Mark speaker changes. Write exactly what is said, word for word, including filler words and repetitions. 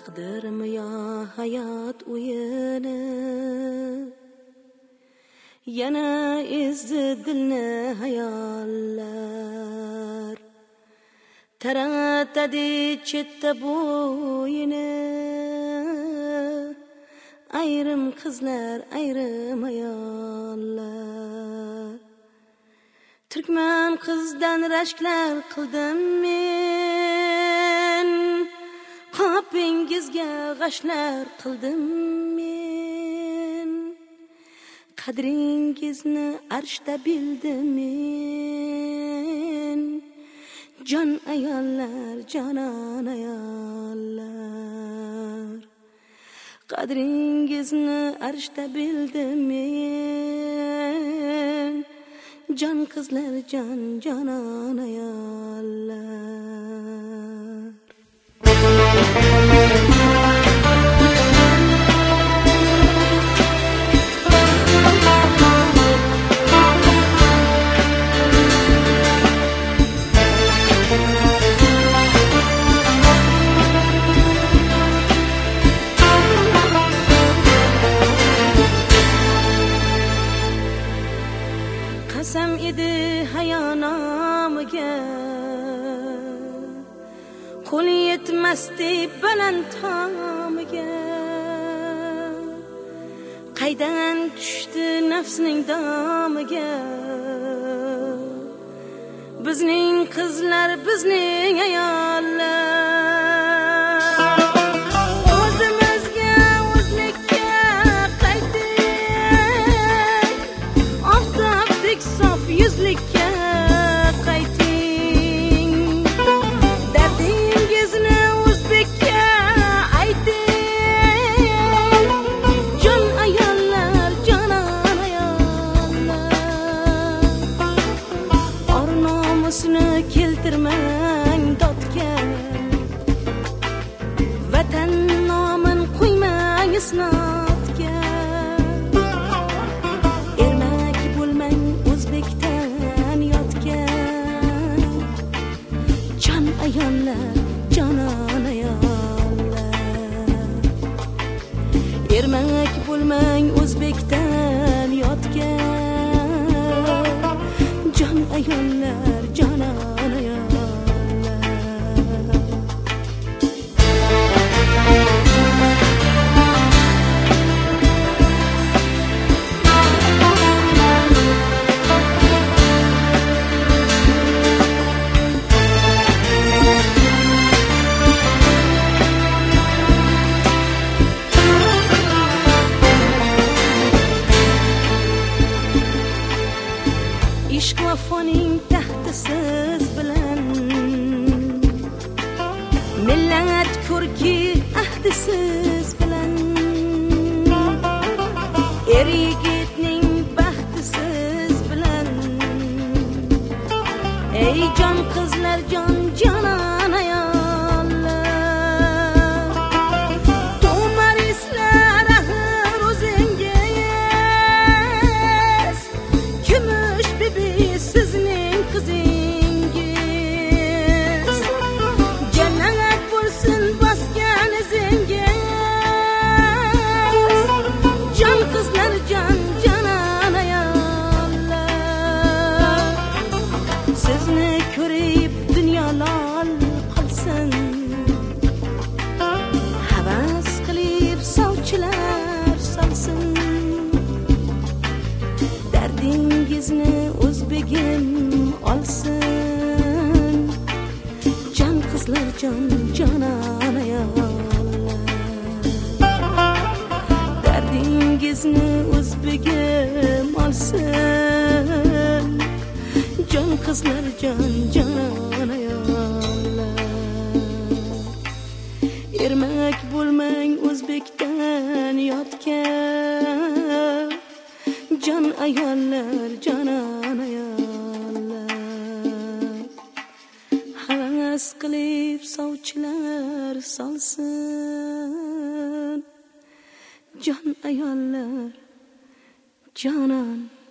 Speaker 1: Taqdirmi yo hayot o'yini, yana ezdi dilni hayollar. Taratadi chetda bo'yini, ayrim qizlar, ayrim ayollar. Turkman qizdan rashklar qildim men, qopingizga g'ashlar qildim men. Qadringizni arshda bildim men, jon ayollar, jonon ayollar. Qadringizni arshda bildim men, jon qizlar, jon jonon ayollar. Qasam edi hayonomiga, qo'l yetmasdi baland tomiga. Qaydan tushdi nafsning domiga, bizning qizlar, bizning ayollar. Yuzlikka qayting, dardingizni o'zbekka ayting. Jon ayollar, jonon ayollar. Or nomusni keltirmang dodga, vatan nomin qo'ymang isnodga. Ermak bo'lmang o'zbekdan yotgan, jon ayollar, jonon ayollar. Ermak bo'lmang o'zbekdan yotgan, jon ayollar, jonon ayollar. Ishq vafoning taxtisiz bilan, millat ko'rki ahdisiz bilan. Er yigitning baxtisiz bilan, ey jon qizlar, jon jonon ayollar. To'marislar axir o'zingiz, kumush bibi sizning qizingiz. Jannat bo'lsin bosgan izingiz, jon qizlar, jon jonon ayollar. Sizni ko'rib dunyo lol qolsin, havas qilib sovchilar solsin. Dardingizni o'zbegim olsin, jon qizlar, jon jonon ayollar. Dardingizni o'zbegim olsin, jon qizlar, jon jonon ayollar. Ermak bo'lmang o'zbekdan yotgan, jon ayollar, jonon ayollar. Havas qilib sovchilar solsin, jon ayollar, jonon